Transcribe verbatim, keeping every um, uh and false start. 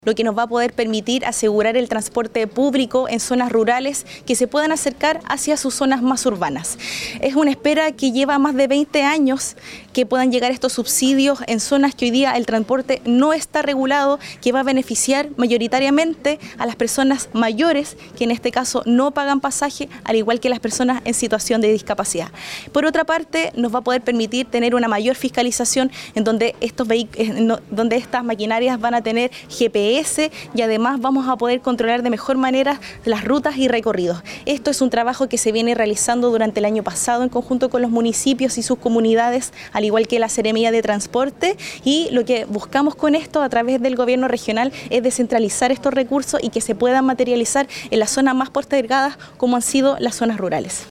lo que nos va a poder permitir asegurar el transporte público en zonas rurales que se puedan acercar hacia sus zonas más urbanas. Es una espera que lleva más de veinte años que puedan llegar estos subsidios en zonas que hoy día el transporte no está regulado, que va a beneficiar mayoritariamente a las personas mayores, que en este caso no pagan pasaje, al igual que las personas en situación de discapacidad. Por otra parte, nos va a poder permitir tener una mayor fiscalización en donde, estos vehículos, donde estas maquinarias van a tener G P S y además vamos a poder controlar de mejor manera las rutas y recorridos. Esto es un trabajo que se viene realizando durante el año pasado en conjunto con los municipios y sus comunidades, al igual que la Seremía de Transporte, y lo que buscamos con esto a través del gobierno regional es descentralizar estos recursos y que se puedan materializar en las zonas más postergadas como han sido las zonas rurales.